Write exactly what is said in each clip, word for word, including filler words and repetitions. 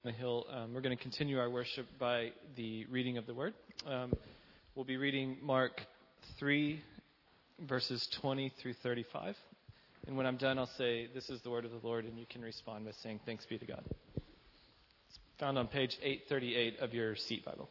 the hill. Um, we're going to continue our worship by the reading of the Word. Um, we'll be reading Mark three, verses twenty through thirty-five. And when I'm done, I'll say, "This is the word of the Lord," and you can respond by saying, "Thanks be to God." It's found on page eight thirty-eight of your seat Bible.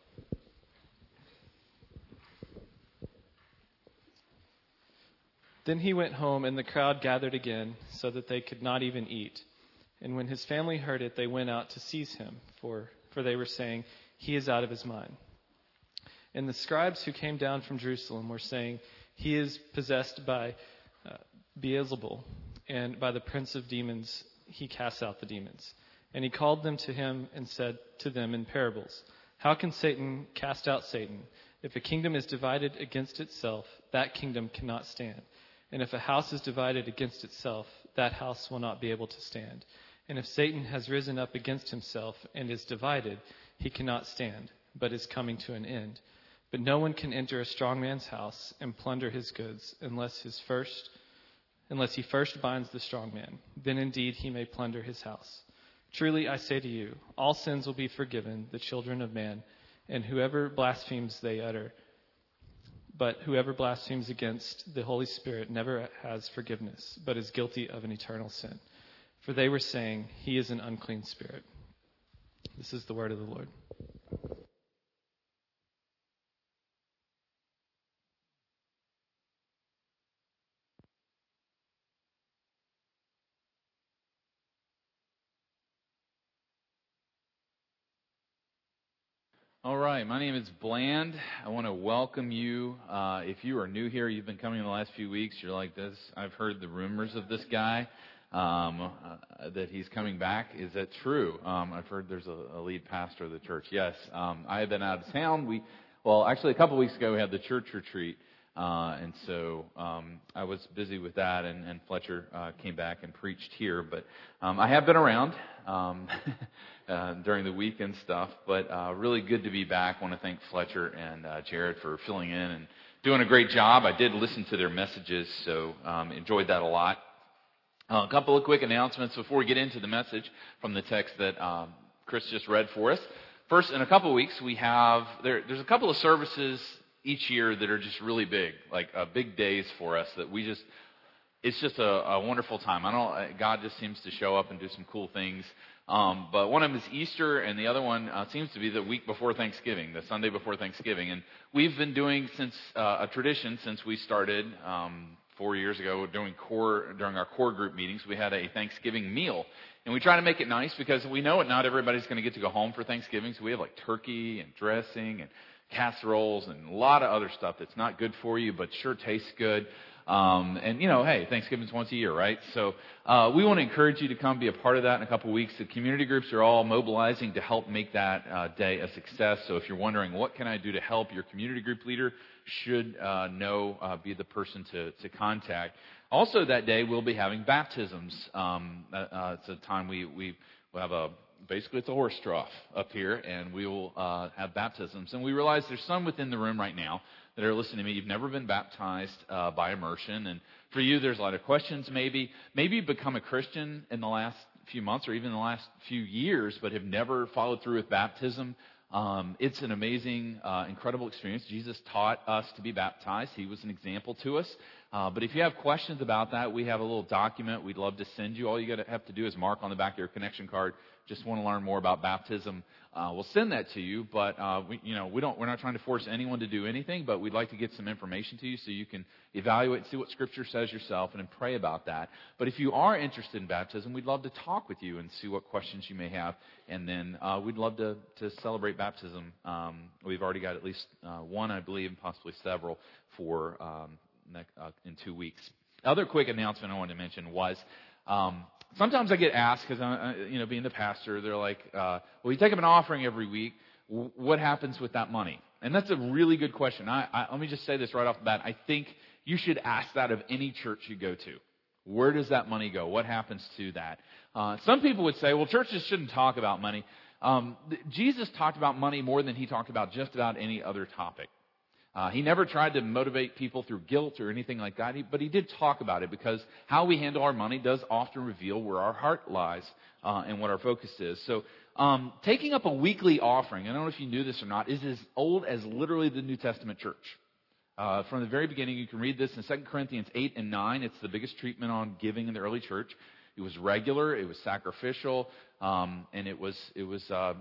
Then he went home, and the crowd gathered again, so that they could not even eat. And when his family heard it, they went out to seize him, for, for they were saying, "He is out of his mind." And the scribes who came down from Jerusalem were saying, "He is possessed by uh, Beelzebul, and by the prince of demons he casts out the demons." And he called them to him and said to them in parables, "How can Satan cast out Satan? If a kingdom is divided against itself, that kingdom cannot stand. And if a house is divided against itself, that house will not be able to stand. And if Satan has risen up against himself and is divided, he cannot stand, but is coming to an end. But no one can enter a strong man's house and plunder his goods unless his first, unless he first binds the strong man. Then indeed he may plunder his house. Truly I say to you, all sins will be forgiven the children of man, and whoever blasphemes they utter. But whoever blasphemes against the Holy Spirit never has forgiveness, but is guilty of an eternal sin. For they were saying, 'He is an unclean spirit.'" This is the word of the Lord. All right, my name is Bland. I want to welcome you. Uh, if you are new here, you've been coming in the last few weeks, you're like this. I've heard the rumors of this guy, um, uh, that he's coming back. Is that true? Um, I've heard there's a, a lead pastor of the church. Yes, um, I have been out of town. We, well, actually a couple weeks ago we had the church retreat. Uh, and so um, I was busy with that, and, and Fletcher uh, came back and preached here. But um, I have been around um, uh, during the week and stuff, but uh, really good to be back. I want to thank Fletcher and uh, Jared for filling in and doing a great job. I did listen to their messages, so um, enjoyed that a lot. Uh, a couple of quick announcements before we get into the message from the text that um, Chris just read for us. First, in a couple of weeks, we have there, there's a couple of services each year that are just really big, like uh, big days for us that we just, it's just a, a wonderful time. I don't, God just seems to show up and do some cool things. Um, but one of them is Easter, and the other one uh, seems to be the week before Thanksgiving, the Sunday before Thanksgiving. And we've been doing since uh, a tradition since we started um, four years ago doing core during our core group meetings. We had a Thanksgiving meal, and we try to make it nice because we know that not everybody's going to get to go home for Thanksgiving. So we have like turkey and dressing and casseroles and a lot of other stuff that's not good for you, but sure tastes good. Um, and, you know, hey, Thanksgiving's once a year, right? So uh, we want to encourage you to come be a part of that in a couple of weeks. The community groups are all mobilizing to help make that uh, day a success. So if you're wondering, what can I do to help, your community group leader should uh, know, uh, be the person to, to contact. Also that day, we'll be having baptisms. Um, uh, it's a time we, we will have a Basically, it's a horse trough up here, and we will uh, have baptisms. And we realize there's some within the room right now that are listening to me. You've never been baptized uh, by immersion. And for you, there's a lot of questions maybe. Maybe you've become a Christian in the last few months or even the last few years, but have never followed through with baptism. Um, it's an amazing, uh, incredible experience. Jesus taught us to be baptized. He was an example to us. Uh, but if you have questions about that, we have a little document we'd love to send you. All you got to have to do is mark on the back of your connection card, just want to learn more about baptism. Uh, we'll send that to you, but uh, we, you know, we don't. We're not trying to force anyone to do anything, but we'd like to get some information to you so you can evaluate, see what Scripture says yourself, and then pray about that. But if you are interested in baptism, we'd love to talk with you and see what questions you may have, and then uh, we'd love to to celebrate baptism. Um, we've already got at least uh, one, I believe, and possibly several for um, next, uh, in two weeks. Other quick announcement I wanted to mention was. Um, Sometimes I get asked, because, you know, being the pastor, they're like, uh, well, you take up an offering every week. What happens with that money? And that's a really good question. I, I, let me just say this right off the bat. I think you should ask that of any church you go to. Where does that money go? What happens to that? Uh, some people would say, well, churches shouldn't talk about money. Um, Jesus talked about money more than he talked about just about any other topic. Uh, he never tried to motivate people through guilt or anything like that, he, but he did talk about it because how we handle our money does often reveal where our heart lies uh, and what our focus is. So um, taking up a weekly offering, I don't know if you knew this or not, is as old as literally the New Testament church. Uh, from the very beginning, you can read this in Second Corinthians eight and nine. It's the biggest treatment on giving in the early church. It was regular, it was sacrificial, um, and it was it was uh,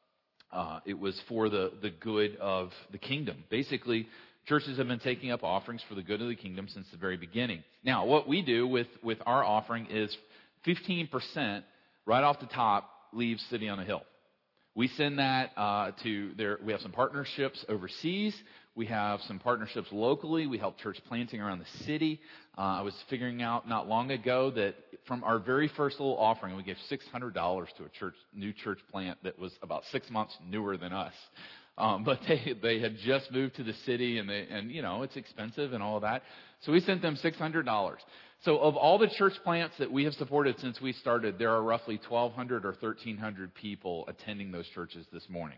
uh, it was for the, the good of the kingdom. Basically, churches have been taking up offerings for the good of the kingdom since the very beginning. Now, what we do with, with our offering is fifteen percent right off the top leaves City on a Hill. We send that uh, to there. We have some partnerships overseas. We have some partnerships locally. We help church planting around the city. Uh, I was figuring out not long ago that from our very first little offering, we gave six hundred dollars to a church, new church plant that was about six months newer than us. Um, but they they had just moved to the city, and they and you know it's expensive and all of that. So we sent them six hundred dollars. So of all the church plants that we have supported since we started, there are roughly twelve hundred or thirteen hundred people attending those churches this morning.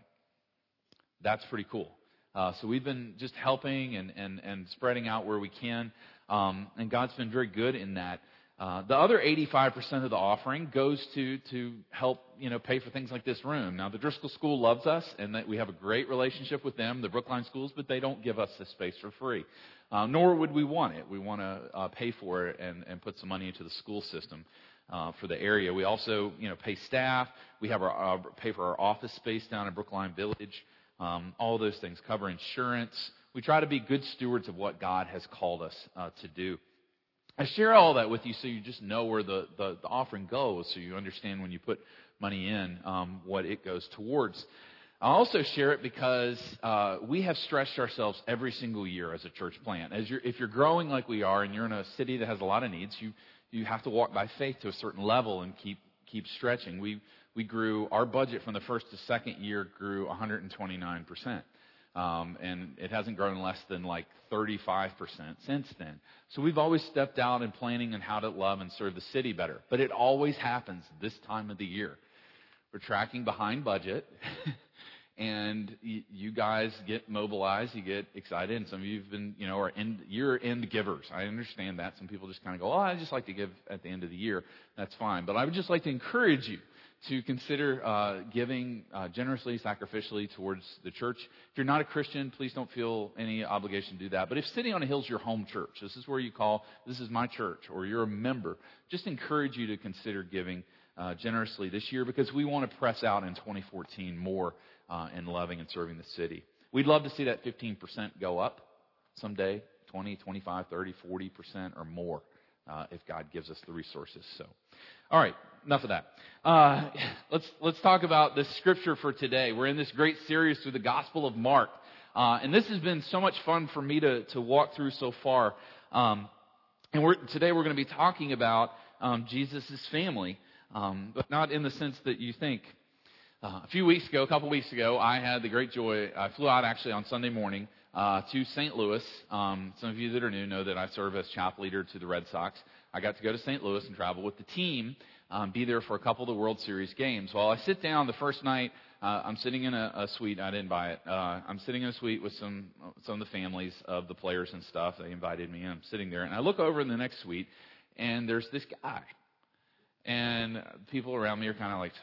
That's pretty cool. Uh, so we've been just helping and, and, and spreading out where we can, um, and God's been very good in that. Uh, the other eighty-five percent of the offering goes to to help you know pay for things like this room. Now the Driscoll School loves us, and that we have a great relationship with them, the Brookline schools, but they don't give us this space for free. Uh, nor would we want it. We want to uh, pay for it and, and put some money into the school system uh, for the area. We also you know pay staff. We have our uh, pay for our office space down in Brookline Village. Um, all those things, cover insurance. We try to be good stewards of what God has called us uh, to do. I share all that with you so you just know where the, the, the offering goes, so you understand when you put money in um, what it goes towards. I also share it because uh, we have stretched ourselves every single year as a church plant. As you're, if you're growing like we are and you're in a city that has a lot of needs, you you have to walk by faith to a certain level and keep keep stretching. We we grew, our budget from the first to second year grew one hundred twenty-nine percent. Um, and it hasn't grown less than like thirty-five percent since then. So we've always stepped out in planning on how to love and serve the city better. But it always happens this time of the year. We're tracking behind budget, and you, you guys get mobilized, you get excited, and some of you have been, you know, are end, you're end givers. I understand that. Some people just kind of go, oh, I just like to give at the end of the year. That's fine. But I would just like to encourage you to consider uh, giving uh, generously, sacrificially towards the church. If you're not a Christian, please don't feel any obligation to do that. But if City on a Hill is your home church, this is where you call, this is my church, or you're a member, just encourage you to consider giving uh, generously this year, because we want to press out in twenty fourteen more uh, in loving and serving the city. We'd love to see that fifteen percent go up someday, twenty, twenty-five, thirty, forty percent or more, uh, if God gives us the resources. So, all right, enough of that. Uh, let's let's talk about the scripture for today. We're in this great series through the Gospel of Mark, uh, and this has been so much fun for me to to walk through so far. Um, and we're, today we're going to be talking about um, Jesus' family, um, but not in the sense that you think. Uh, a few weeks ago, a couple weeks ago, I had the great joy. I flew out actually on Sunday morning uh, to Saint Louis. Um, some of you that are new know that I serve as chapel leader to the Red Sox. I got to go to Saint Louis and travel with the team, um, be there for a couple of the World Series games. Well, I sit down the first night. Uh, I'm sitting in a, a suite. I didn't buy it. Uh, I'm sitting in a suite with some some of the families of the players and stuff. They invited me, and I'm sitting there. And I look over in the next suite, and there's this guy. And people around me are kind of like,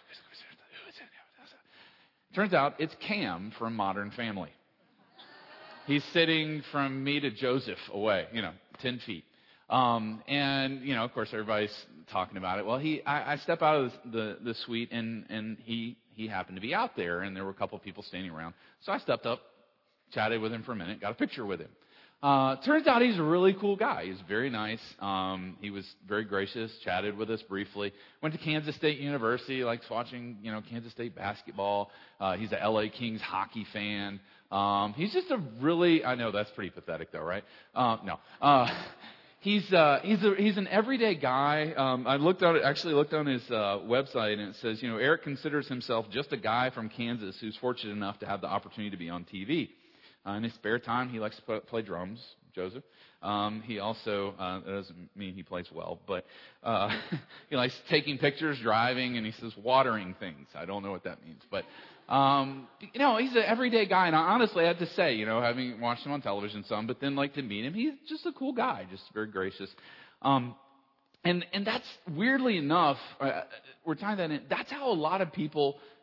turns out it's Cam from Modern Family. He's sitting from me to Joseph away, you know, ten feet. Um, and, you know, of course, everybody's talking about it. Well, he, I, I step out of the, the suite, and, and he, he happened to be out there, and there were a couple of people standing around. So I stepped up, chatted with him for a minute, got a picture with him. Uh, turns out he's a really cool guy. He's very nice. Um, he was very gracious, chatted with us briefly. Went to Kansas State University, likes watching, you know, Kansas State basketball. Uh, he's a L A Kings hockey fan. Um, he's just a really, I know that's pretty pathetic though, right? Uh, no. Uh, he's, uh, he's a, he's an everyday guy. Um, I looked on, actually looked on his, uh, website, and it says, you know, Eric considers himself just a guy from Kansas who's fortunate enough to have the opportunity to be on T V. Uh, in his spare time, he likes to play drums, Joseph. Um, he also, uh, that doesn't mean he plays well, but uh, he likes taking pictures, driving, and he says watering things. I don't know what that means. But, um, you know, he's an everyday guy. And I honestly had to say, you know, having watched him on television some, but then like to meet him, he's just a cool guy, just very gracious. Um, and, and that's, weirdly enough, uh, we're tying that in, that's how a lot of people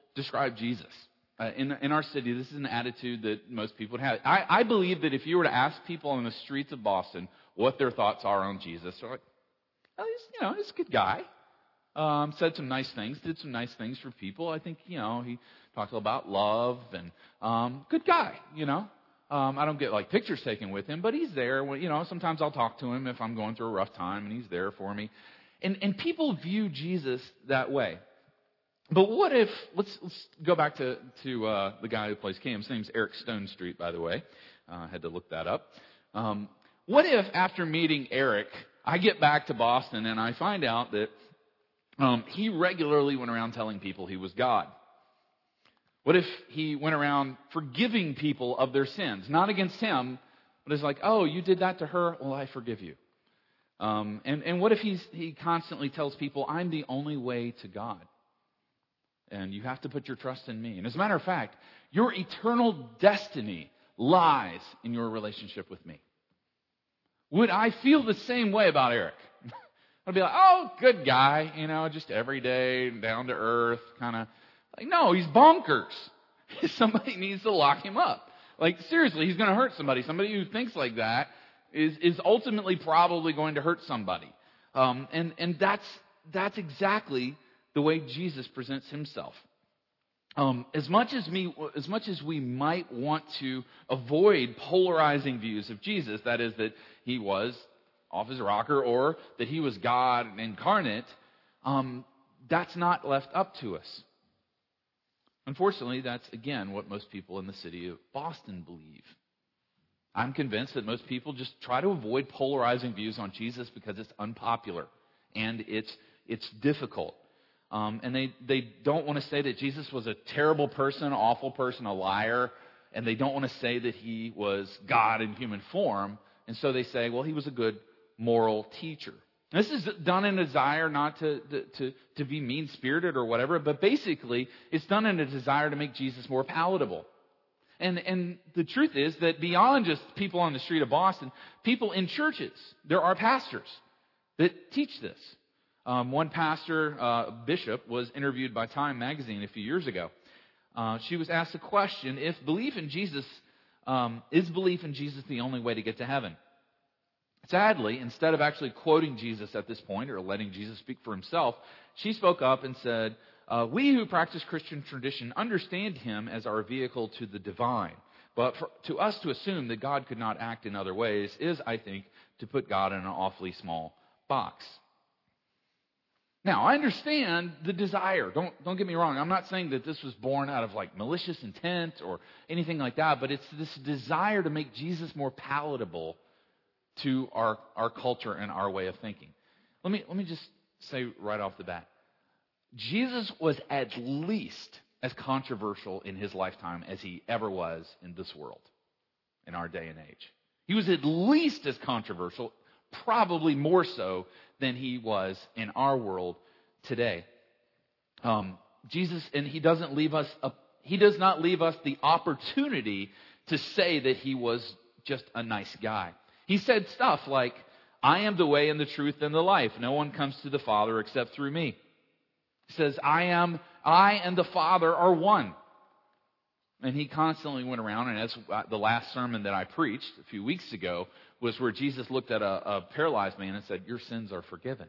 describe Jesus. Uh, in, in our city, this is an attitude that most people would have. I, I believe that if you were to ask people on the streets of Boston what their thoughts are on Jesus, they're like, oh, he's, you know, he's a good guy. Um, said some nice things, did some nice things for people. I think, you know, he talked about love and um, good guy, you know. Um, I don't get, like, pictures taken with him, but he's there. When, you know, sometimes I'll talk to him if I'm going through a rough time, and he's there for me. And, and people view Jesus that way. But what if, let's, let's go back to, to uh, the guy who plays Cam. His name's Eric Stone Street, by the way. I uh, had to look that up. Um, what if, after meeting Eric, I get back to Boston and I find out that um, he regularly went around telling people he was God? What if he went around forgiving people of their sins? Not against him, but it's like, oh, you did that to her? Well, I forgive you. Um, and, and what if he's, he constantly tells people, I'm the only way to God? And you have to put your trust in me. And as a matter of fact, your eternal destiny lies in your relationship with me. Would I feel the same way about Eric? I'd be like, oh, good guy, you know, just everyday, down to earth, kind of. Like, no, he's bonkers. Somebody needs to lock him up. Like, seriously, he's going to hurt somebody. Somebody who thinks like that is, is ultimately probably going to hurt somebody. Um, and, and that's, that's exactly the way Jesus presents himself. Um, as much as me, as much as we might want to avoid polarizing views of Jesus, that is that he was off his rocker or that he was God incarnate, um, that's not left up to us. Unfortunately, that's, again, what most people in the city of Boston believe. I'm convinced that most people just try to avoid polarizing views on Jesus because it's unpopular and it's it's difficult. Um, and they, they don't want to say that Jesus was a terrible person, an awful person, a liar, and they don't want to say that he was God in human form. And so they say, well, he was a good moral teacher. This is done in a desire not to, to, to be mean-spirited or whatever, but basically it's done in a desire to make Jesus more palatable. And, and the truth is that beyond just people on the street of Boston, people in churches, there are pastors that teach this. Um, one pastor, uh, bishop, was interviewed by Time magazine a few years ago. Uh, she was asked a question, if belief in Jesus, um, is belief in Jesus the only way to get to heaven? Sadly, instead of actually quoting Jesus at this point or letting Jesus speak for himself, she spoke up and said, uh, we who practice Christian tradition understand him as our vehicle to the divine. But for, to us to assume that God could not act in other ways is, I think, to put God in an awfully small box. Now, I understand the desire. Don't, don't get me wrong. I'm not saying that this was born out of like malicious intent or anything like that, but it's this desire to make Jesus more palatable to our, our culture and our way of thinking. Let me, let me just say right off the bat, Jesus was at least as controversial in his lifetime as he ever was in this world, in our day and age. He was at least as controversial, probably more so than he was in our world today. Um, Jesus, and he doesn't leave us, a, he does not leave us the opportunity to say that he was just a nice guy. He said stuff like, I am the way and the truth and the life. No one comes to the Father except through me. He says, I am, I and the Father are one. And he constantly went around, and as the last sermon that I preached a few weeks ago was where Jesus looked at a, a paralyzed man and said, your sins are forgiven.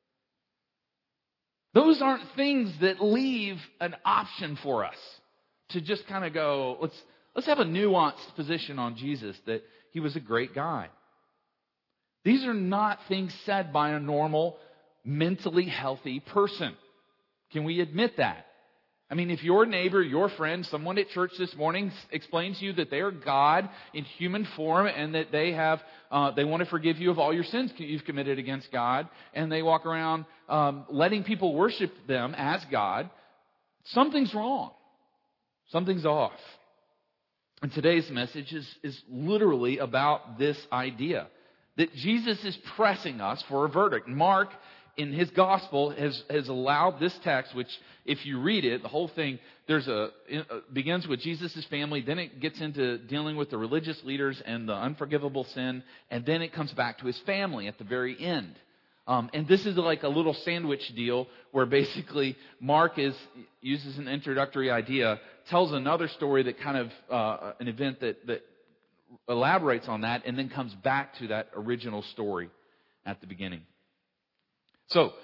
Those aren't things that leave an option for us to just kind of go, let's, let's have a nuanced position on Jesus that he was a great guy. These are not things said by a normal, mentally healthy person. Can we admit that? I mean, if your neighbor, your friend, someone at church this morning explains to you that they are God in human form and that they have, uh, they want to forgive you of all your sins you've committed against God, and they walk around um, letting people worship them as God, something's wrong. Something's off. And today's message is, is literally about this idea that Jesus is pressing us for a verdict. Mark, in his gospel, has, has allowed this text, which if you read it, the whole thing, there's a, it begins with Jesus' family, then it gets into dealing with the religious leaders and the unforgivable sin, and then it comes back to his family at the very end. Um, and this is like a little sandwich deal where basically Mark is uses an introductory idea, tells another story that kind of uh, an event that, that elaborates on that, and then comes back to that original story at the beginning. So,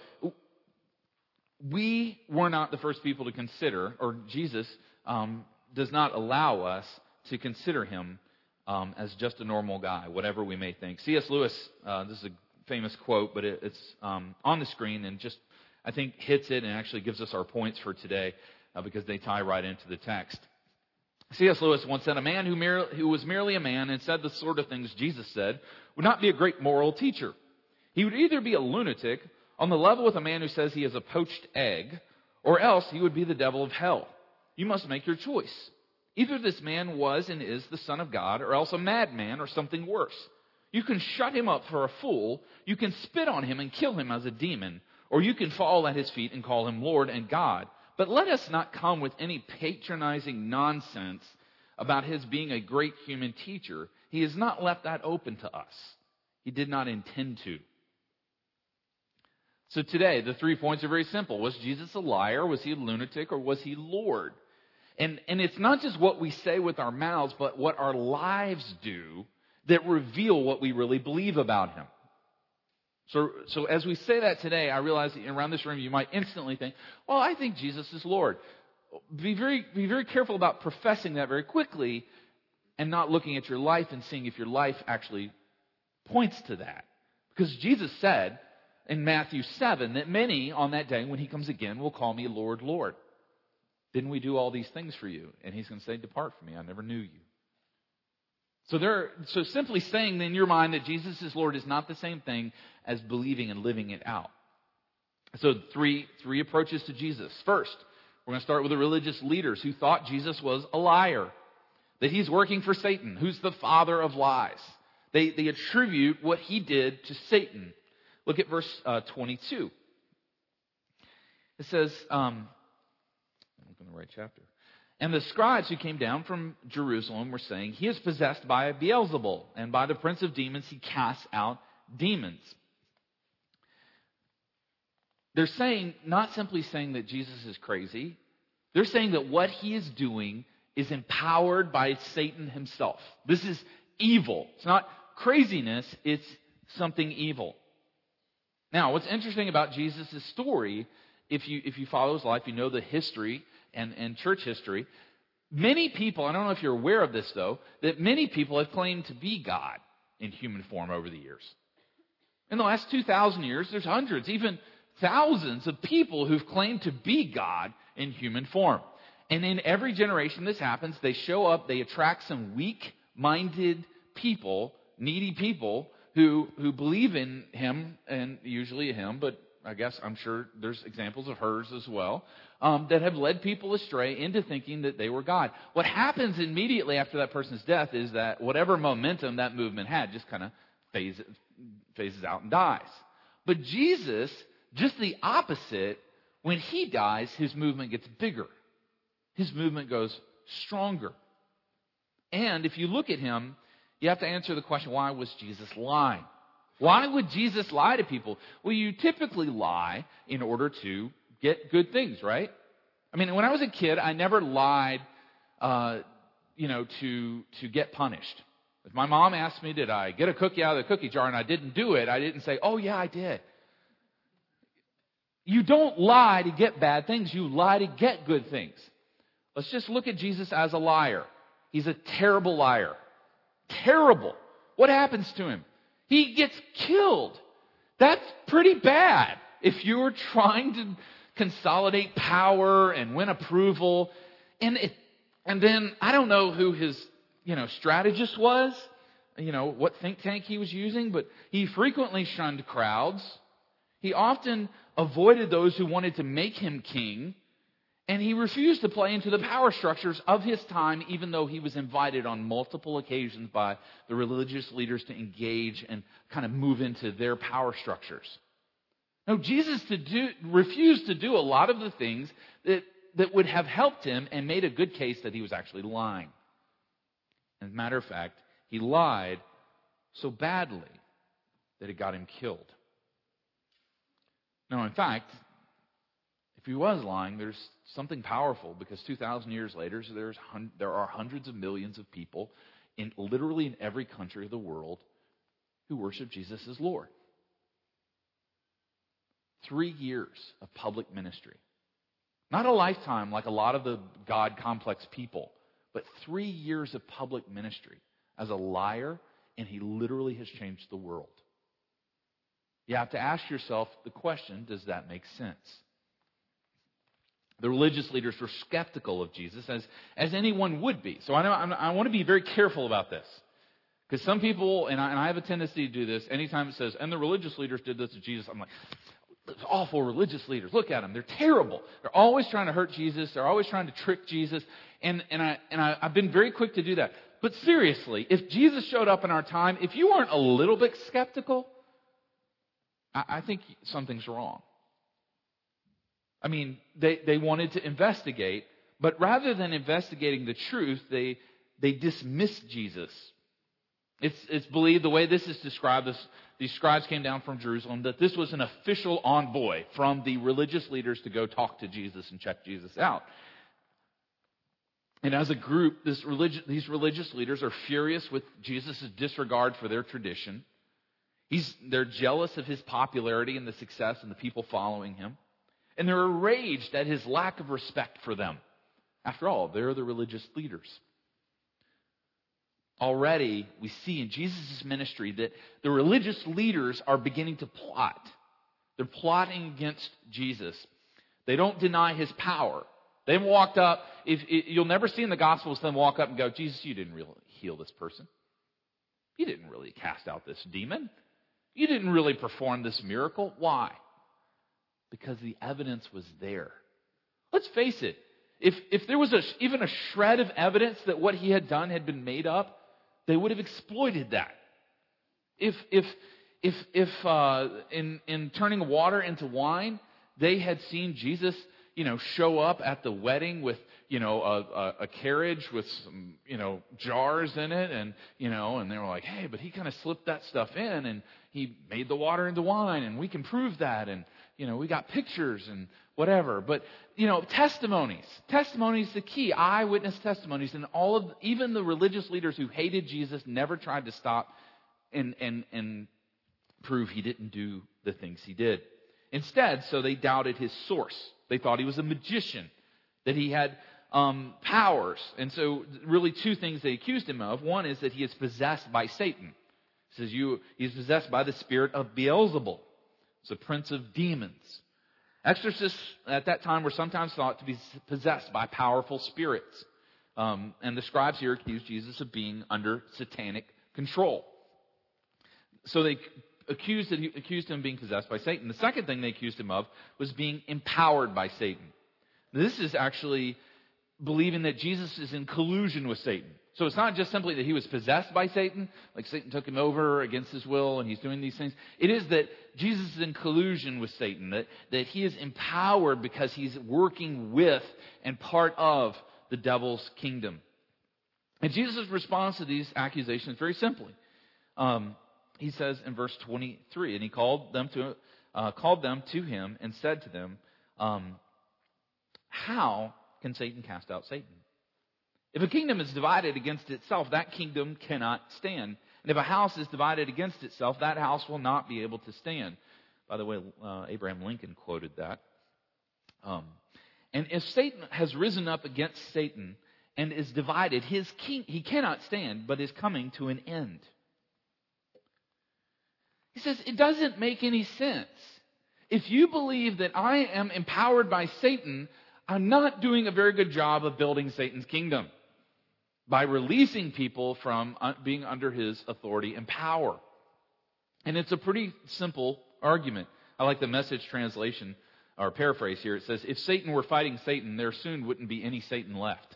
we were not the first people to consider, or Jesus um, does not allow us to consider him um, as just a normal guy, whatever we may think. C S Lewis, uh, this is a famous quote, but it, it's um, on the screen and just, I think, hits it and actually gives us our points for today uh, because they tie right into the text. C S Lewis once said, a man who, mere, who was merely a man and said the sort of things Jesus said would not be a great moral teacher. He would either be a lunatic on the level with a man who says he is a poached egg, or else he would be the devil of hell. You must make your choice. Either this man was and is the Son of God, or else a madman or something worse. You can shut him up for a fool, you can spit on him and kill him as a demon, or you can fall at his feet and call him Lord and God. But let us not come with any patronizing nonsense about his being a great human teacher. He has not left that open to us. He did not intend to. So today, the three points are very simple. Was Jesus a liar? Was he a lunatic? Or was he Lord? And, and it's not just what we say with our mouths, but what our lives do that reveal what we really believe about him. So, so as we say that today, I realize that around this room you might instantly think, well, I think Jesus is Lord. Be very, be very careful about professing that very quickly and not looking at your life and seeing if your life actually points to that. Because Jesus said in Matthew seven that many on that day when he comes again will call me Lord, Lord. Didn't we do all these things for you? And he's going to say, depart from me, I never knew you. So there, so simply saying in your mind that Jesus is Lord is not the same thing as believing and living it out. So three, three approaches to Jesus. First, we're going to start with the religious leaders who thought Jesus was a liar, that he's working for Satan, who's the father of lies. They, they attribute what he did to Satan. Look at verse uh, twenty-two. It says, um, I'm looking at the right chapter. And the scribes who came down from Jerusalem were saying, he is possessed by Beelzebul, and by the prince of demons he casts out demons. They're saying, not simply saying that Jesus is crazy, they're saying that what he is doing is empowered by Satan himself. This is evil. It's not craziness, it's something evil. Now, what's interesting about Jesus' story, if you if you follow his life, you know the history and, and church history. Many people, I don't know if you're aware of this though, that many people have claimed to be God in human form over the years. In the last two thousand years, there's hundreds, even thousands of people who've claimed to be God in human form. And in every generation this happens, they show up, they attract some weak-minded people, needy people, who who believe in him, and usually him, but I guess I'm sure there's examples of hers as well, um, that have led people astray into thinking that they were God. What happens immediately after that person's death is that whatever momentum that movement had just kind of phases, phases out and dies. But Jesus, just the opposite, when he dies, his movement gets bigger. His movement goes stronger. And if you look at him, you have to answer the question, why was Jesus lying? Why would Jesus lie to people? Well, you typically lie in order to get good things, right? I mean, when I was a kid, I never lied, uh, you know, to to get punished. If my mom asked me, did I get a cookie out of the cookie jar, and I didn't do it, I didn't say, oh, yeah, I did. You don't lie to get bad things. You lie to get good things. Let's just look at Jesus as a liar. He's a terrible liar. Terrible. What happens to him? He gets killed. That's pretty bad. If you were trying to consolidate power and win approval, and it, and then I don't know who his, you know, strategist was, you know, what think tank he was using, but he frequently shunned crowds. He often avoided those who wanted to make him king. And he refused to play into the power structures of his time, even though he was invited on multiple occasions by the religious leaders to engage and kind of move into their power structures. No, Jesus to do, refused to do a lot of the things that, that would have helped him and made a good case that he was actually lying. As a matter of fact, he lied so badly that it got him killed. Now, in fact, if he was lying, there's something powerful, because two thousand years later, there's hun- there are hundreds of millions of people in literally in every country of the world who worship Jesus as Lord. Three years of public ministry. Not a lifetime like a lot of the God complex people, but three years of public ministry as a liar, and he literally has changed the world. You have to ask yourself the question, does that make sense? The religious leaders were skeptical of Jesus, as, as anyone would be. So I, know, I'm, I want to be very careful about this. Because some people, and I, and I have a tendency to do this, anytime it says, and the religious leaders did this to Jesus, I'm like, those awful religious leaders. Look at them. They're terrible. They're always trying to hurt Jesus. They're always trying to trick Jesus. And, and, I, and I, I've been very quick to do that. But seriously, if Jesus showed up in our time, if you weren't a little bit skeptical, I, I think something's wrong. I mean, they, they wanted to investigate, but rather than investigating the truth, they, they dismissed Jesus. It's, it's believed, the way this is described, this, these scribes came down from Jerusalem, that this was an official envoy from the religious leaders to go talk to Jesus and check Jesus out. And as a group, this religi- these religious leaders are furious with Jesus' disregard for their tradition. He's, they're jealous of his popularity and the success and the people following him. And they're enraged at his lack of respect for them. After all, they're the religious leaders. Already, we see in Jesus' ministry that the religious leaders are beginning to plot. They're plotting against Jesus. They don't deny his power. They haven't walked up. If, if, you'll never see in the Gospels them walk up and go, Jesus, you didn't really heal this person. You didn't really cast out this demon. You didn't really perform this miracle. Why? Because the evidence was there. Let's face it. If, if there was a, even a shred of evidence that what he had done had been made up, they would have exploited that. If, if, if, if uh, in, in turning water into wine, they had seen Jesus, you know, show up at the wedding with, you know, a, a, a carriage with some, you know, jars in it, and, you know, and they were like, hey, but he kind of slipped that stuff in, and he made the water into wine, and we can prove that, and, you know, we got pictures and whatever. But, you know, testimonies. Testimonies the key. Eyewitness testimonies. And all of, even the religious leaders who hated Jesus never tried to stop and, and, and prove he didn't do the things he did. Instead, so they doubted his source. They thought he was a magician, that he had um, powers. And so really two things they accused him of. One is that he is possessed by Satan. It says you, he's possessed by the spirit of Beelzebul. It's the prince of demons. Exorcists at that time were sometimes thought to be possessed by powerful spirits. Um, and the scribes here accused Jesus of being under satanic control. So they accused, it, accused him of being possessed by Satan. The second thing they accused him of was being empowered by Satan. This is actually believing that Jesus is in collusion with Satan. So it's not just simply that he was possessed by Satan, like Satan took him over against his will and he's doing these things. It is that Jesus is in collusion with Satan, that, that he is empowered because he's working with and part of the devil's kingdom. And Jesus' response to these accusations very simply. Um, he says in verse twenty-three, and he called them to uh, called them to him and said to them, um, how can Satan cast out Satan? If a kingdom is divided against itself, that kingdom cannot stand. And if a house is divided against itself, that house will not be able to stand. By the way, uh, Abraham Lincoln quoted that. Um, and if Satan has risen up against Satan and is divided, his king, he cannot stand, but is coming to an end. He says, it doesn't make any sense. If you believe that I am empowered by Satan, I'm not doing a very good job of building Satan's kingdom by releasing people from being under his authority and power. And it's a pretty simple argument. I like the Message translation, or paraphrase here. It says, if Satan were fighting Satan, there soon wouldn't be any Satan left.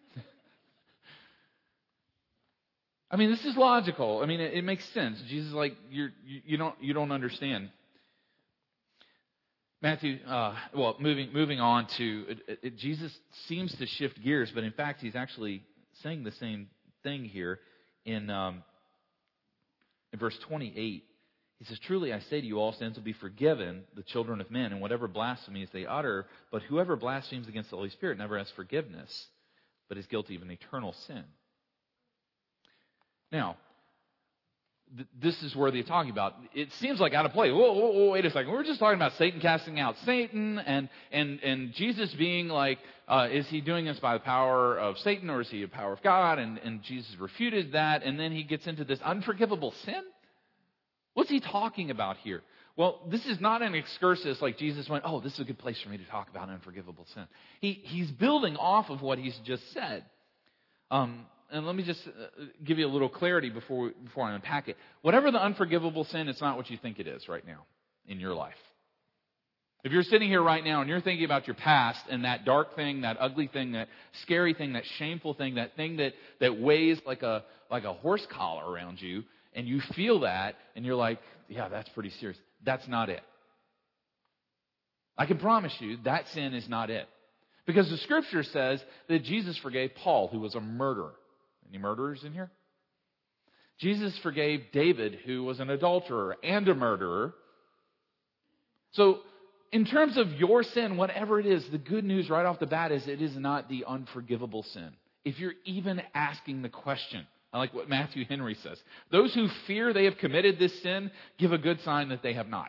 I mean, this is logical. I mean, it, it makes sense. Jesus is like, you're, you, you don't, you don't understand. Matthew, uh, well, moving moving on to, it, it, Jesus seems to shift gears, but in fact, he's actually saying the same thing here in, um, in verse twenty-eight. He says, truly I say to you, all sins will be forgiven the children of men, and whatever blasphemies they utter. But whoever blasphemes against the Holy Spirit never has forgiveness, but is guilty of an eternal sin. Now, th- this is where they're talking about. It seems like out of place. Whoa, whoa, whoa, wait a second. We're just talking about Satan casting out Satan, and and and Jesus being like, uh, is he doing this by the power of Satan, or is he the power of God? And and Jesus refuted that, and then he gets into this unforgivable sin. What's he talking about here? Well, this is not an excursus like Jesus went, oh, this is a good place for me to talk about unforgivable sin. He, he's building off of what he's just said. Um, and let me just uh, give you a little clarity before, we, before I unpack it. Whatever the unforgivable sin, it's not what you think it is right now in your life. If you're sitting here right now and you're thinking about your past and that dark thing, that ugly thing, that scary thing, that shameful thing, that thing that, that weighs like a, like a horse collar around you, and you feel that, and you're like, yeah, that's pretty serious. That's not it. I can promise you that sin is not it. Because the Scripture says that Jesus forgave Paul, who was a murderer. Any murderers in here? Jesus forgave David, who was an adulterer and a murderer. So, in terms of your sin, whatever it is, the good news right off the bat is it is not the unforgivable sin. If you're even asking the question. I like what Matthew Henry says. Those who fear they have committed this sin give a good sign that they have not.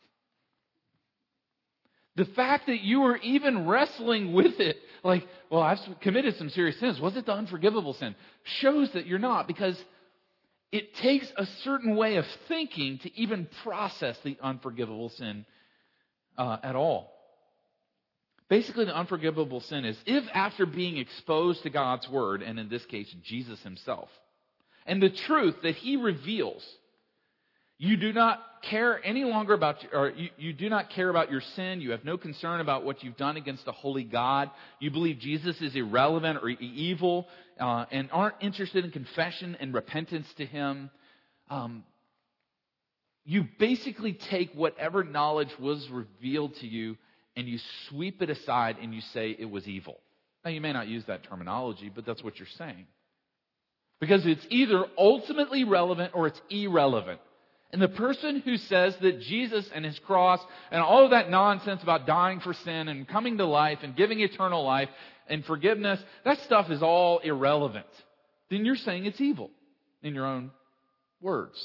The fact that you are even wrestling with it, like, well, I've committed some serious sins. Was it the unforgivable sin? Shows that you're not, because it takes a certain way of thinking to even process the unforgivable sin uh, at all. Basically, the unforgivable sin is if after being exposed to God's Word, and in this case, Jesus Himself, and the truth that He reveals, you do not care any longer about, or you, you do not care about your sin. You have no concern about what you've done against a holy God. You believe Jesus is irrelevant or evil, uh, and aren't interested in confession and repentance to Him. Um, you basically take whatever knowledge was revealed to you and you sweep it aside and you say it was evil. Now, you may not use that terminology, but that's what you're saying. Because it's either ultimately relevant or it's irrelevant. And the person who says that Jesus and His cross and all of that nonsense about dying for sin and coming to life and giving eternal life and forgiveness, that stuff is all irrelevant. Then you're saying it's evil in your own words.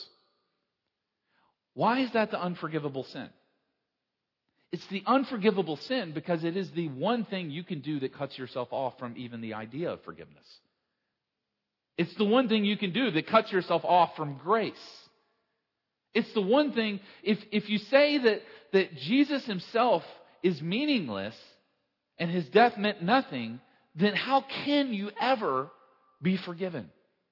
Why is that the unforgivable sin? It's the unforgivable sin because it is the one thing you can do that cuts yourself off from even the idea of forgiveness. It's the one thing you can do that cuts yourself off from grace. It's the one thing, if, if you say that, that Jesus Himself is meaningless and His death meant nothing, then how can you ever be forgiven?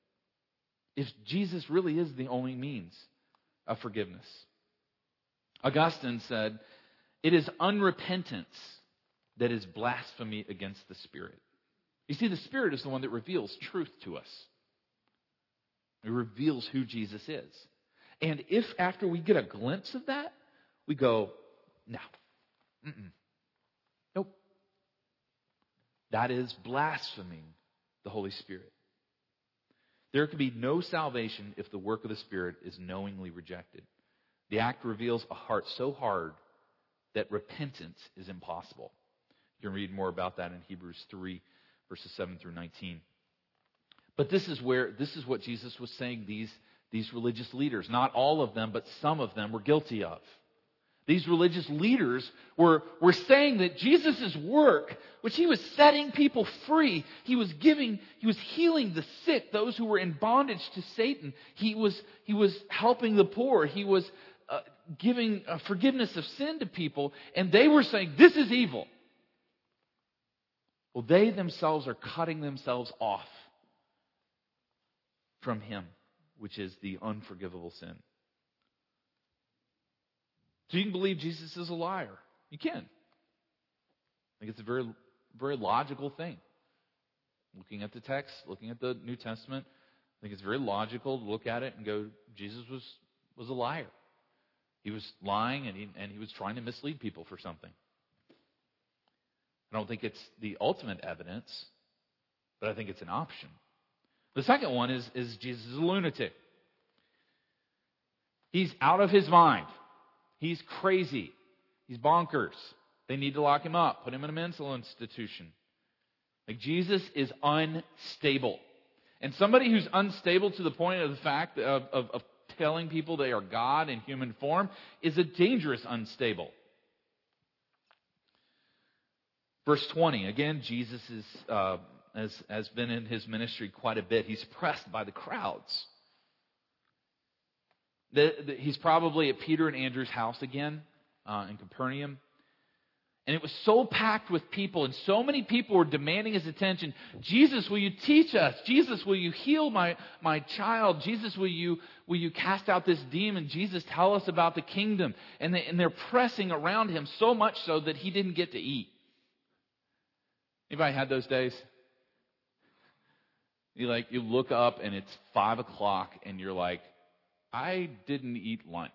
If Jesus really is the only means of forgiveness. Augustine said, it is unrepentance that is blasphemy against the Spirit. You see, the Spirit is the one that reveals truth to us. It reveals who Jesus is. And if after we get a glimpse of that, we go, no, mm-mm, nope. That is blaspheming the Holy Spirit. There can be no salvation if the work of the Spirit is knowingly rejected. The act reveals a heart so hard that repentance is impossible. You can read more about that in Hebrews three, verses seven through nineteen. But this is where, this is what Jesus was saying these, these religious leaders, not all of them, but some of them were guilty of. These religious leaders were, were saying that Jesus' work, which He was setting people free, He was giving, He was healing the sick, those who were in bondage to Satan. He was, He was helping the poor. He was uh, giving uh, forgiveness of sin to people. And they were saying, this is evil. Well, they themselves are cutting themselves off from Him, which is the unforgivable sin. So you can believe Jesus is a liar. You can. I think it's a very, very logical thing. Looking at the text, looking at the New Testament, I think it's very logical to look at it and go, Jesus was, was a liar. He was lying and he, and he was trying to mislead people for something. I don't think it's the ultimate evidence, but I think it's an option. The second one is, is Jesus is a lunatic. He's out of his mind. He's crazy. He's bonkers. They need to lock him up, put him in a mental institution. Like, Jesus is unstable. And somebody who's unstable to the point of the fact of, of, of telling people they are God in human form is a dangerous unstable. Verse twenty, again, Jesus is, uh, has, has been in his ministry quite a bit. He's pressed by the crowds. The, the, he's probably at Peter and Andrew's house again uh, in Capernaum. And it was so packed with people, and so many people were demanding his attention. Jesus, will you teach us? Jesus, will you heal my, my child? Jesus, will you, will you cast out this demon? Jesus, tell us about the kingdom. And, they, and they're pressing around him so much so that he didn't get to eat. Anybody had those days? You like you look up and it's five o'clock and you're like, I didn't eat lunch.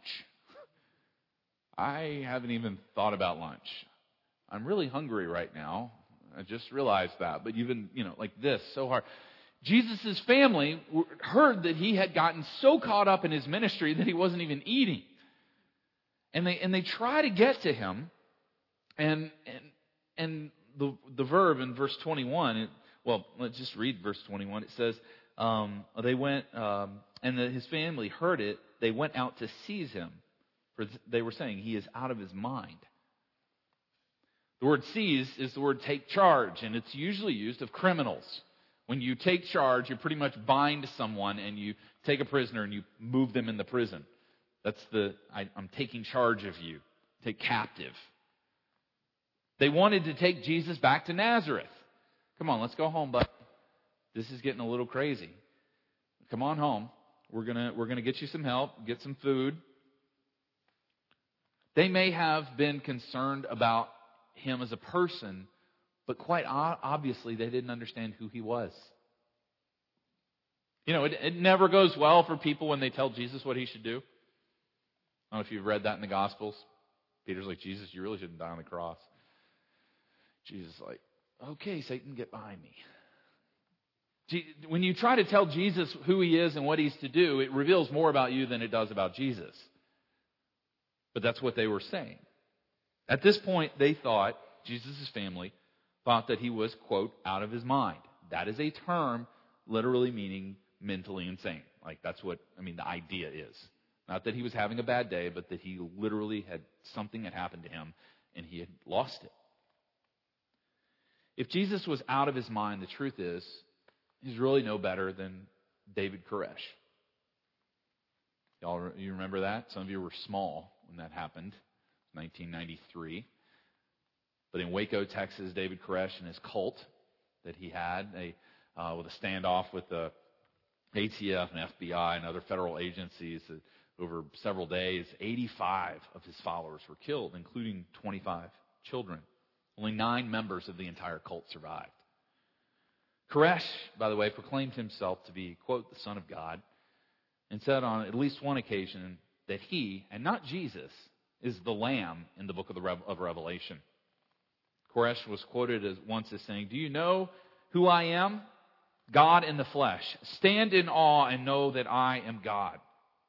I haven't even thought about lunch. I'm really hungry right now. I just realized that. But you've been, you know, like this, so hard. Jesus' family heard that he had gotten so caught up in his ministry that he wasn't even eating. And they and they try to get to him. And and and the the verb in verse twenty-one, it, well, let's just read verse twenty-one. It says, um, they went, um, and the, his family heard it. They went out to seize him. For they were saying, he is out of his mind. The word seize is the word take charge, and it's usually used of criminals. When you take charge, you pretty much bind someone and you take a prisoner and you move them in the prison. That's the, I, I'm taking charge of you. Take captive. They wanted to take Jesus back to Nazareth. Come on, let's go home, bud. This is getting a little crazy. Come on home. We're gonna we're gonna get you some help, get some food. They may have been concerned about him as a person, but quite obviously they didn't understand who he was. You know, it, it never goes well for people when they tell Jesus what he should do. I don't know if you've read that in the Gospels. Peter's like, Jesus, you really shouldn't die on the cross. Jesus is like, okay, Satan, get behind me. When you try to tell Jesus who he is and what he's to do, it reveals more about you than it does about Jesus. But that's what they were saying. At this point, they thought, Jesus' family thought that he was, quote, out of his mind. That is a term literally meaning mentally insane. Like, that's what, I mean, the idea is. Not that he was having a bad day, but that he literally had, something had happened to him and he had lost it. If Jesus was out of his mind, the truth is, he's really no better than David Koresh. Y'all, you remember that? Some of you were small when that happened, nineteen ninety-three. But in Waco, Texas, David Koresh and his cult that he had, a, uh, with a standoff with the A T F and F B I and other federal agencies, uh, over several days, eighty-five of his followers were killed, including twenty-five children. Only nine members of the entire cult survived. Koresh, by the way, proclaimed himself to be, quote, the Son of God, and said on at least one occasion that he, and not Jesus, is the Lamb in the book of, the Re- of Revelation. Koresh was quoted as once as saying, do you know who I am? God in the flesh. Stand in awe and know that I am God.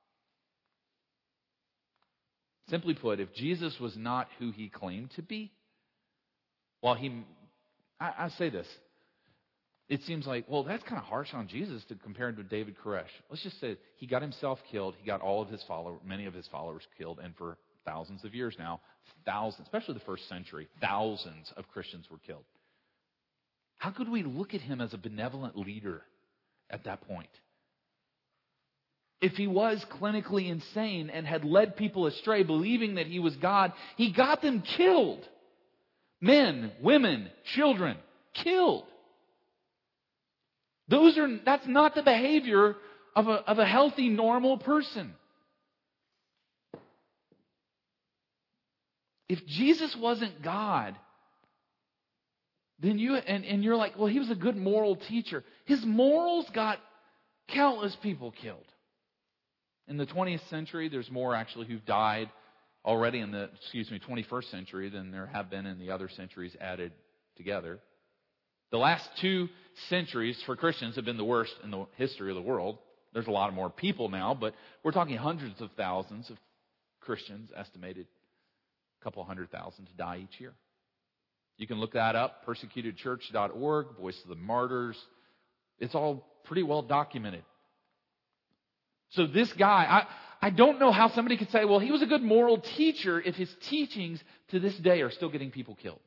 Simply put, if Jesus was not who he claimed to be, well, he, I, I say this, it seems like, well, that's kind of harsh on Jesus to compare him to David Koresh. Let's just say he got himself killed. He got all of his followers, many of his followers killed, and for thousands of years now, thousands, especially the first century, thousands of Christians were killed. How could we look at him as a benevolent leader at that point? If he was clinically insane and had led people astray, believing that he was God, he got them killed. Men, women, children, killed. Those are, that's not the behavior of a, of a healthy, normal person. If Jesus wasn't God, then you, and, and you're like, well, he was a good moral teacher. His morals got countless people killed. In the twentieth century, there's more actually who've died already in the, excuse me, twenty-first century than there have been in the other centuries added together. The last two centuries for Christians have been the worst in the history of the world. There's a lot more people now, but we're talking hundreds of thousands of Christians, estimated a couple hundred thousand to die each year. You can look that up, persecuted church dot org, Voice of the Martyrs. It's all pretty well documented. So this guy, I, I don't know how somebody could say, well, he was a good moral teacher if his teachings to this day are still getting people killed.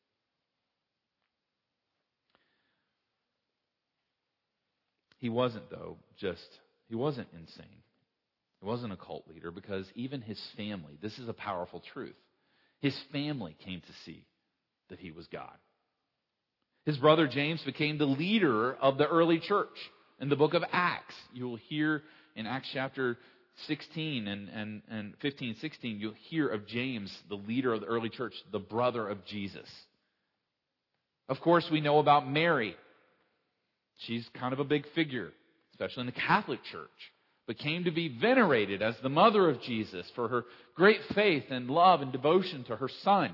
He wasn't, though, just, he wasn't insane. He wasn't a cult leader because even his family, this is a powerful truth, his family came to see that he was God. His brother James became the leader of the early church. In the book of Acts, you'll hear in Acts chapter sixteen and, and, and fifteen, sixteen, you'll hear of James, the leader of the early church, the brother of Jesus. Of course, we know about Mary. She's kind of a big figure, especially in the Catholic Church, but came to be venerated as the mother of Jesus for her great faith and love and devotion to her son.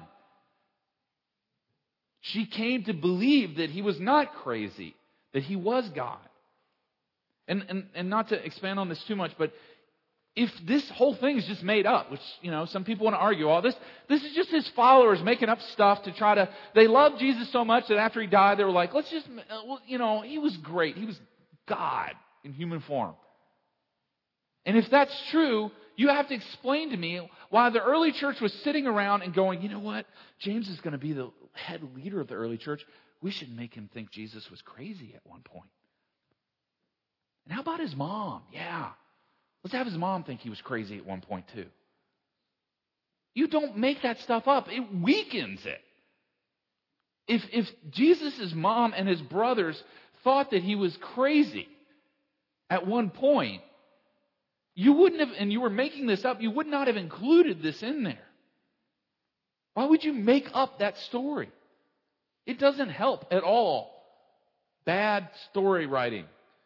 She came to believe that he was not crazy, that he was God. And, and, and not to expand on this too much, but if this whole thing is just made up, which, you know, some people want to argue all this, this is just his followers making up stuff to try to, they loved Jesus so much that after he died, they were like, let's just, well, you know, he was great. He was God in human form. And if that's true, you have to explain to me why the early church was sitting around and going, you know what, James is going to be the head leader of the early church. We should make him think Jesus was crazy at one point. And how about his mom? Yeah. Let's have his mom think he was crazy at one point too. You don't make that stuff up. It weakens it. If, if Jesus' mom and his brothers thought that he was crazy at one point, you wouldn't have, and you were making this up, you would not have included this in there. Why would you make up that story? It doesn't help at all. Bad story writing.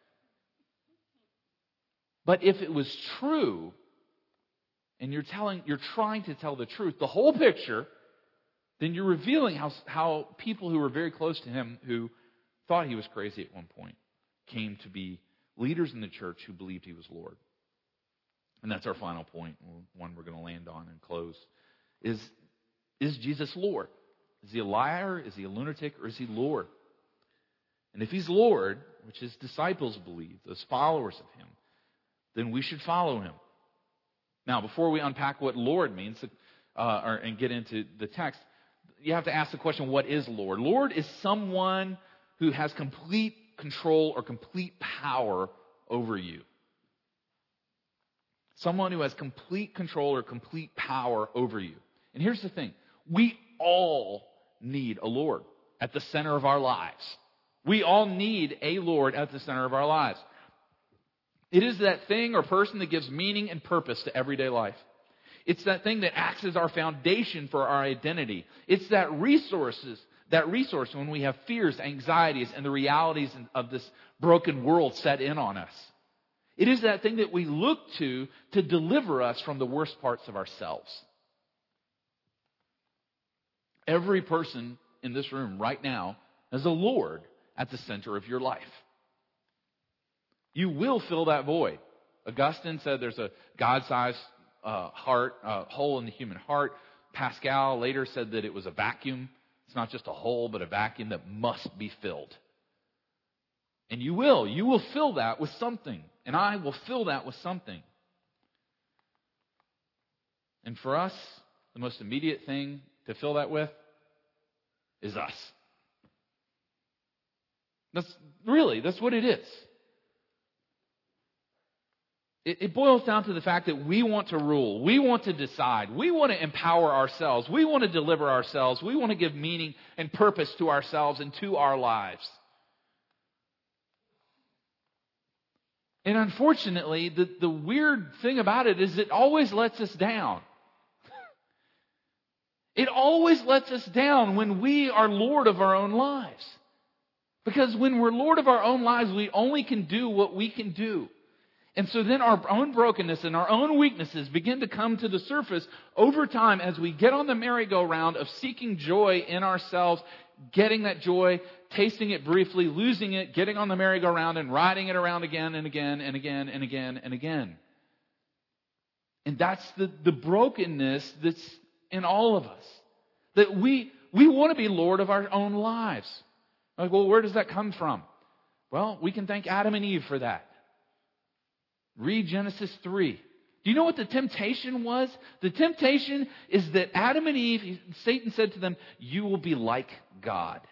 But if it was true, and you're telling, you're trying to tell the truth, the whole picture, then you're revealing how, how people who were very close to him, who thought he was crazy at one point, came to be leaders in the church who believed he was Lord. And that's our final point, one we're going to land on and close, is, is Jesus Lord? Is he a liar? Is he a lunatic? Or is he Lord? And if he's Lord, which his disciples believe, those followers of him, then we should follow him. Now, before we unpack what Lord means uh, or, and get into the text, you have to ask the question, what is Lord? Lord is someone who has complete control or complete power over you. Someone who has complete control or complete power over you. And here's the thing. We all need a Lord at the center of our lives. We all need a Lord at the center of our lives. It is that thing or person that gives meaning and purpose to everyday life. It's that thing that acts as our foundation for our identity. It's that resources, that resource when we have fears, anxieties, and the realities of this broken world set in on us. It is that thing that we look to to deliver us from the worst parts of ourselves. Every person in this room right now has a Lord at the center of your life. You will fill that void. Augustine said there's a God-sized uh, heart, uh, hole in the human heart. Pascal later said that it was a vacuum. It's not just a hole, but a vacuum that must be filled. And you will. You will fill that with something. And I will fill that with something. And for us, the most immediate thing to fill that with is us. That's really, that's what it is. It, it boils down to the fact that we want to rule. We want to decide. We want to empower ourselves. We want to deliver ourselves. We want to give meaning and purpose to ourselves and to our lives. And unfortunately, the, the weird thing about it is it always lets us down. It always lets us down when we are Lord of our own lives. Because when we're Lord of our own lives, we only can do what we can do. And so then our own brokenness and our own weaknesses begin to come to the surface over time as we get on the merry-go-round of seeking joy in ourselves, getting that joy, tasting it briefly, losing it, getting on the merry-go-round and riding it around again and again and again and again and again. And that's the, the brokenness that's in all of us. That we, we want to be Lord of our own lives. Like, well, where does that come from? Well, we can thank Adam and Eve for that. Read Genesis three. Do you know what the temptation was? The temptation is that Adam and Eve, Satan said to them, you will be like God.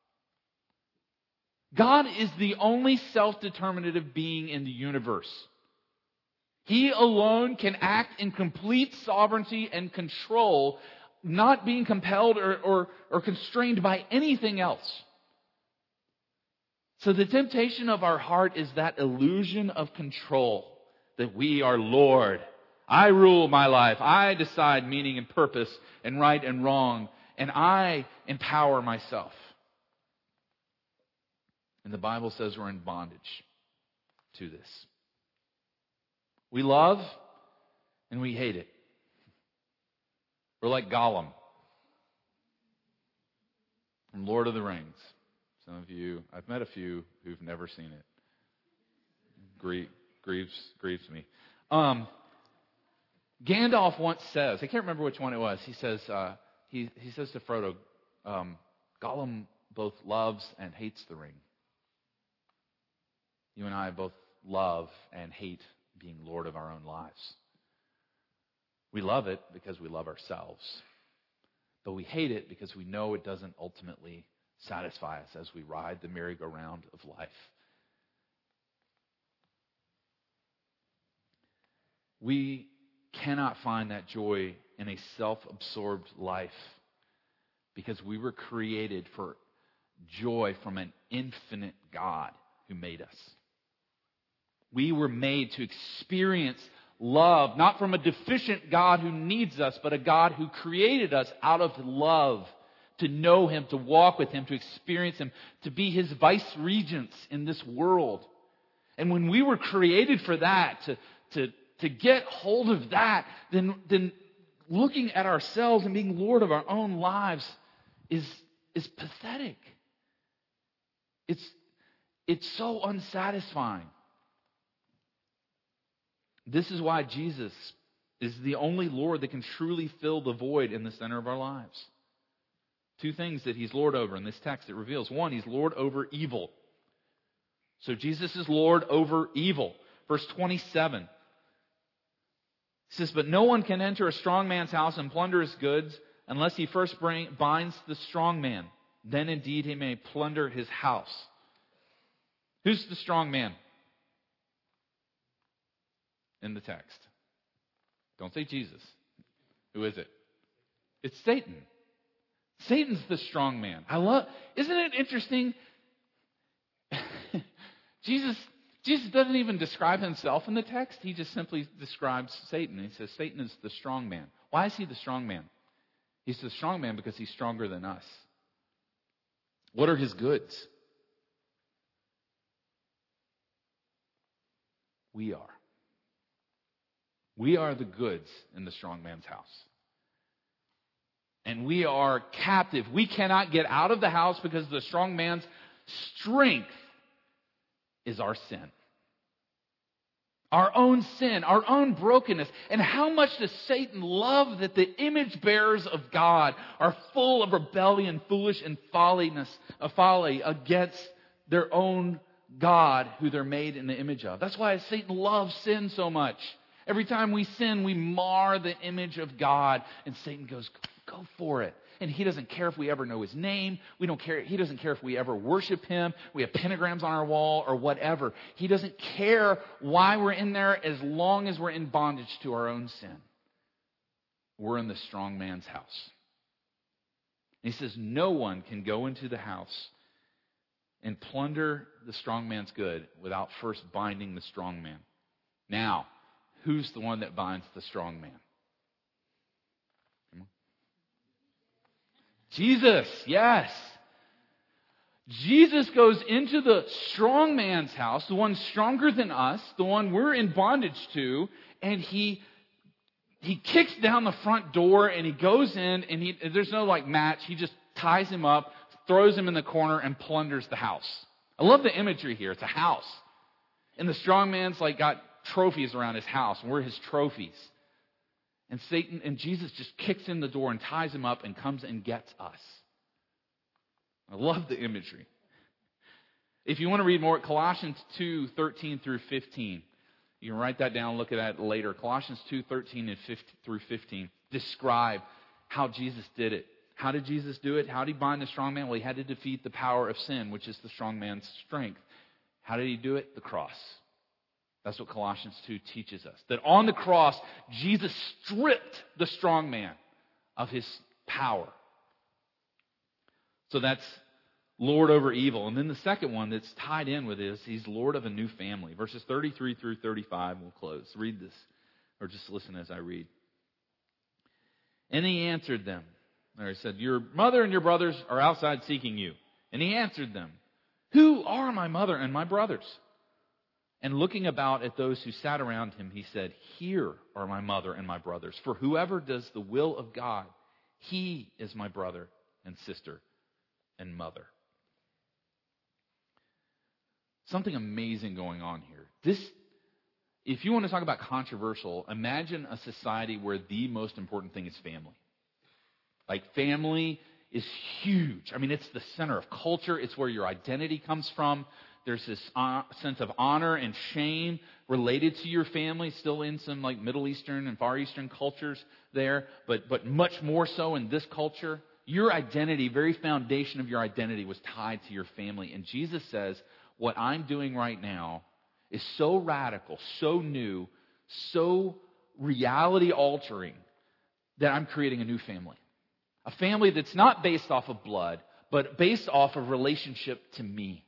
God is the only self-determinative being in the universe. He alone can act in complete sovereignty and control, not being compelled or, or, or constrained by anything else. So the temptation of our heart is that illusion of control, that we are Lord. I rule my life. I decide meaning and purpose and right and wrong, and I empower myself. And the Bible says we're in bondage to this. We love and we hate it. We're like Gollum from Lord of the Rings. Some of you, I've met a few who've never seen it. Grie- grieves, grieves me. Um, Gandalf once says, I can't remember which one it was. He says, uh, he he says to Frodo, um, Gollum both loves and hates the ring. You and I both love and hate being Lord of our own lives. We love it because we love ourselves, but we hate it because we know it doesn't ultimately satisfy us as we ride the merry-go-round of life. We cannot find that joy in a self-absorbed life because we were created for joy from an infinite God who made us. We were made to experience love, not from a deficient God who needs us, but a God who created us out of love, to know Him, to walk with Him, to experience Him, to be His vice regents in this world. And when we were created for that, to, to, to get hold of that, then, then looking at ourselves and being Lord of our own lives is, is pathetic. It's, it's so unsatisfying. This is why Jesus is the only Lord that can truly fill the void in the center of our lives. Two things that He's Lord over in this text it reveals. One, He's Lord over evil. So Jesus is Lord over evil. Verse twenty-seven. He says, but no one can enter a strong man's house and plunder his goods unless he first bring, binds the strong man. Then indeed he may plunder his house. Who's the strong man in the text? Don't say Jesus. Who is it? It's Satan. Satan's the strong man. I love, isn't it interesting? Jesus, Jesus doesn't even describe Himself in the text. He just simply describes Satan. He says Satan is the strong man. Why is he the strong man? He's the strong man because he's stronger than us. What are his goods? We are. We are the goods in the strong man's house. And we are captive. We cannot get out of the house because the strong man's strength is our sin. Our own sin, our own brokenness. And how much does Satan love that the image bearers of God are full of rebellion, foolish, and folliness, uh, folly against their own God who they're made in the image of. That's why Satan loves sin so much. Every time we sin, we mar the image of God. And Satan goes, go for it. And he doesn't care if we ever know His name. We don't care. He doesn't care if we ever worship Him. We have pentagrams on our wall or whatever. He doesn't care why we're in there as long as we're in bondage to our own sin. We're in the strong man's house. And he says no one can go into the house and plunder the strong man's good without first binding the strong man. Now, who's the one that binds the strong man? Jesus, yes. Jesus goes into the strong man's house, the one stronger than us, the one we're in bondage to, and he he kicks down the front door and he goes in and he there's no like match. He just ties him up, throws him in the corner, and plunders the house. I love the imagery here. It's a house. And the strong man's like got trophies around his house, and we're his trophies. And Satan and Jesus just kicks in the door and ties him up and comes and gets us. I love the imagery. If you want to read more, Colossians two, thirteen through fifteen. You can write that down, look at that later. Colossians two, thirteen and fifteen through fifteen describe how Jesus did it. How did Jesus do it? How did he bind the strong man? Well, he had to defeat the power of sin, which is the strong man's strength. How did he do it? The cross. That's what Colossians two teaches us. That on the cross, Jesus stripped the strong man of his power. So that's Lord over evil. And then the second one that's tied in with this, he's Lord of a new family. Verses thirty-three through thirty-five, we'll close. Read this, or just listen as I read. And he answered them. Or he said, your mother and your brothers are outside seeking you. And he answered them, who are my mother and my brothers? And looking about at those who sat around him, he said, here are my mother and my brothers. For whoever does the will of God, he is my brother and sister and mother. Something amazing going on here. This, if you want to talk about controversial, imagine a society where the most important thing is family. Like family is huge. I mean, it's the center of culture. It's where your identity comes from. There's this uh, sense of honor and shame related to your family, still in some like Middle Eastern and Far Eastern cultures there, but but much more so in this culture. Your identity, very foundation of your identity was tied to your family. And Jesus says, what I'm doing right now is so radical, so new, so reality altering that I'm creating a new family. A family that's not based off of blood, but based off of relationship to me.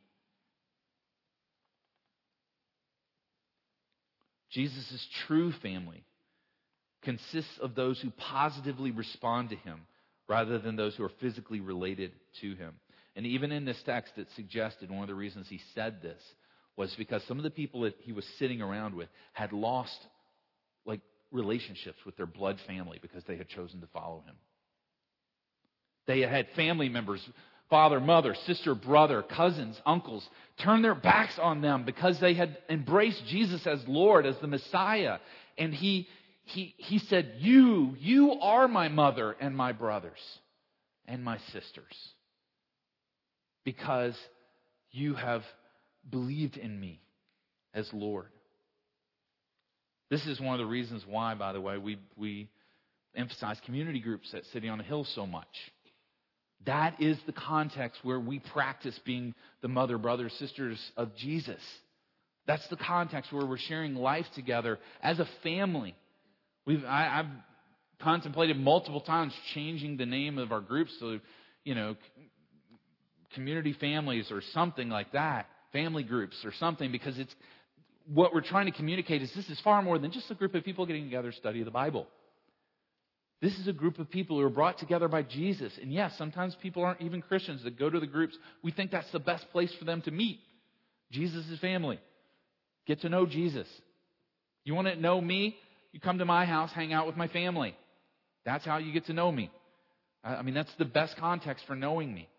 Jesus' true family consists of those who positively respond to him rather than those who are physically related to him. And even in this text, it suggested one of the reasons he said this was because some of the people that he was sitting around with had lost like relationships with their blood family because they had chosen to follow him. They had family members, father, mother, sister, brother, cousins, uncles, turn their backs on them because they had embraced Jesus as Lord, as the Messiah. And he he he said, you, you are my mother and my brothers and my sisters because you have believed in me as Lord. This is one of the reasons why, by the way, we we emphasize community groups at City on a Hill so much. That is the context where we practice being the mother, brothers, sisters of Jesus. That's the context where we're sharing life together as a family. We've I, I've contemplated multiple times changing the name of our groups to, you know, community families or something like that, family groups or something, because it's what we're trying to communicate is this is far more than just a group of people getting together to study the Bible. This is a group of people who are brought together by Jesus. And yes, sometimes people aren't even Christians that go to the groups. We think that's the best place for them to meet Jesus' family. Get to know Jesus. You want to know me? You come to my house, hang out with my family. That's how you get to know me. I mean, that's the best context for knowing me.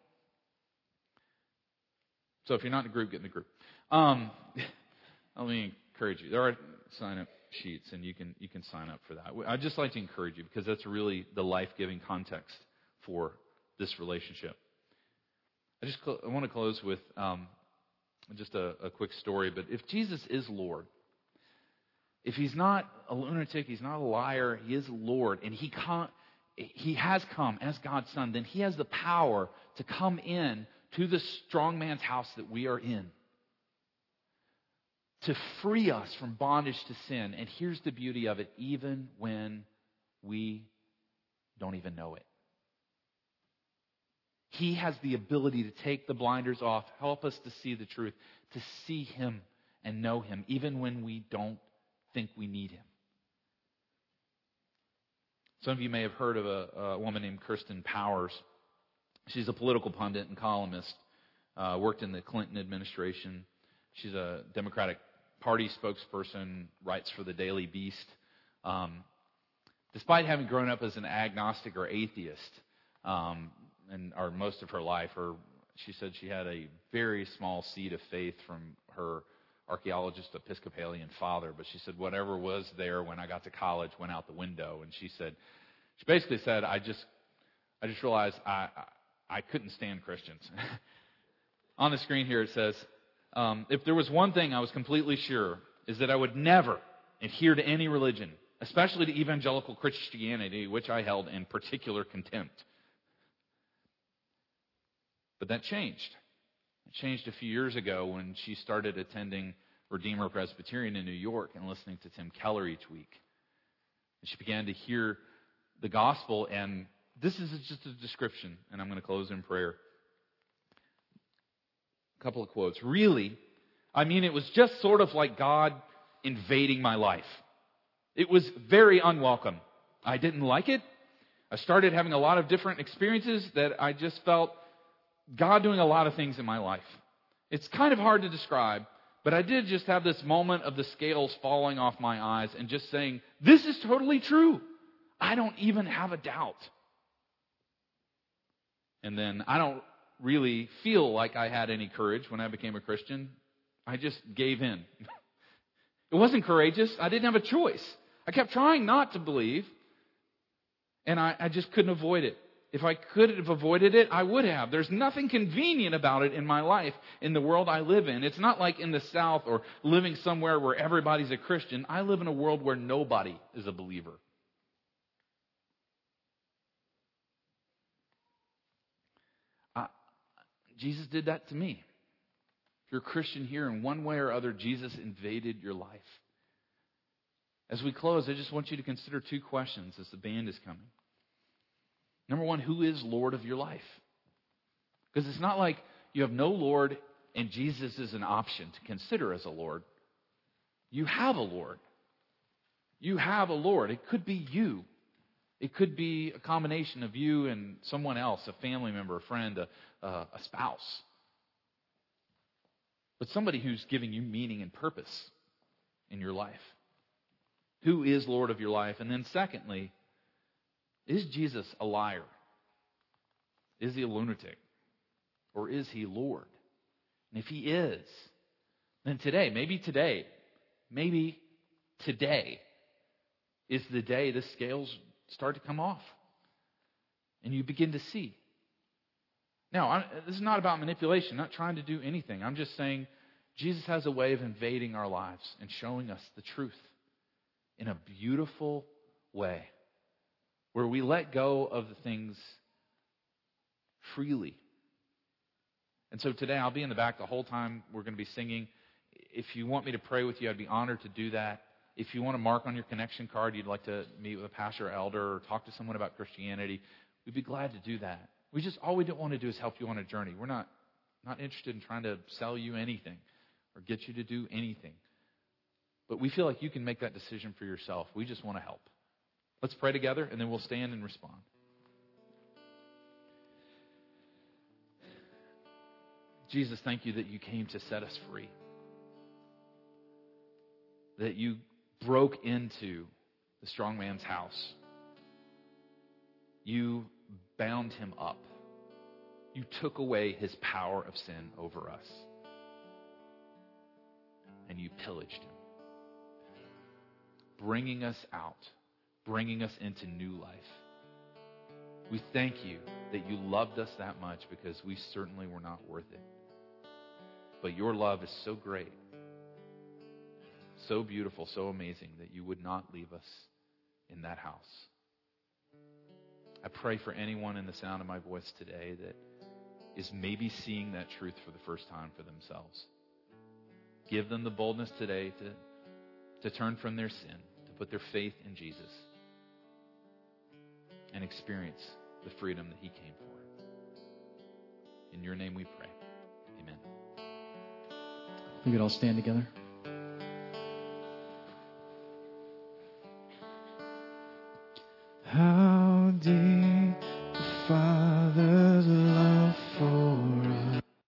So if you're not in a group, get in the group. Um, let me encourage you. There are sign-up sheets, and you can you can sign up for that. I'd just like to encourage you because that's really the life-giving context for this relationship. I just cl- I want to close with um, just a, a quick story. But if Jesus is Lord, if he's not a lunatic, he's not a liar, he is Lord, and he can't, he has come as God's Son, then he has the power to come in to the strong man's house that we are in, to free us from bondage to sin. And here's the beauty of it, even when we don't even know it. He has the ability to take the blinders off, help us to see the truth, to see him and know him, even when we don't think we need him. Some of you may have heard of a, a woman named Kirsten Powers. She's a political pundit and columnist, uh, worked in the Clinton administration. She's a Democratic Party spokesperson, writes for the Daily Beast. Um, despite having grown up as an agnostic or atheist, um, and or most of her life, her she said she had a very small seed of faith from her archaeologist Episcopalian father, but she said whatever was there when I got to college went out the window. And she said, she basically said, I just, I just realized I, I, I couldn't stand Christians. On the screen here it says, um, if there was one thing I was completely sure, is that I would never adhere to any religion, especially to evangelical Christianity, which I held in particular contempt. But that changed. It changed a few years ago when she started attending Redeemer Presbyterian in New York and listening to Tim Keller each week. And she began to hear the gospel, and this is just a description, and I'm going to close in prayer. A couple of quotes. Really, I mean, it was just sort of like God invading my life. It was very unwelcome. I didn't like it. I started having a lot of different experiences that I just felt God doing a lot of things in my life. It's kind of hard to describe, but I did just have this moment of the scales falling off my eyes and just saying, this is totally true. I don't even have a doubt. And then I don't really feel like I had any courage when I became a Christian. I just gave in. It wasn't courageous. I didn't have a choice. I kept trying not to believe, and I, I just couldn't avoid it. If I could have avoided it, I would have. There's nothing convenient about it in my life, in the world I live in. It's not like in the South or living somewhere where everybody's a Christian. I live in a world where nobody is a believer. I, Jesus did that to me. If you're a Christian here, in one way or other, Jesus invaded your life. As we close, I just want you to consider two questions as the band is coming. Number one, who is Lord of your life? Because it's not like you have no Lord and Jesus is an option to consider as a Lord. You have a Lord. You have a Lord. It could be you. It could be a combination of you and someone else, a family member, a friend, a, a, a spouse. But somebody who's giving you meaning and purpose in your life. Who is Lord of your life? And then secondly, is Jesus a liar? Is he a lunatic? Or is he Lord? And if he is, then today, maybe today, maybe today is the day the scales start to come off. And you begin to see. Now, I, this is not about manipulation, not trying to do anything. I'm just saying Jesus has a way of invading our lives and showing us the truth in a beautiful way, where we let go of the things freely. And so today I'll be in the back the whole time we're going to be singing. If you want me to pray with you, I'd be honored to do that. If you want to mark on your connection card, you'd like to meet with a pastor or elder or talk to someone about Christianity, we'd be glad to do that. We just, all we don't want to do is help you on a journey. We're not, not interested in trying to sell you anything or get you to do anything. But we feel like you can make that decision for yourself. We just want to help. Let's pray together, and then we'll stand and respond. Jesus, thank you that you came to set us free. That you broke into the strong man's house. You bound him up. You took away his power of sin over us. And you pillaged him. Bringing us out. Bringing us into new life. We thank you that you loved us that much because we certainly were not worth it. But your love is so great, so beautiful, so amazing that you would not leave us in that house. I pray for anyone in the sound of my voice today that is maybe seeing that truth for the first time for themselves. Give them the boldness today to, to turn from their sin, to put their faith in Jesus, and experience the freedom that he came for. In your name we pray. Amen. We could all stand together.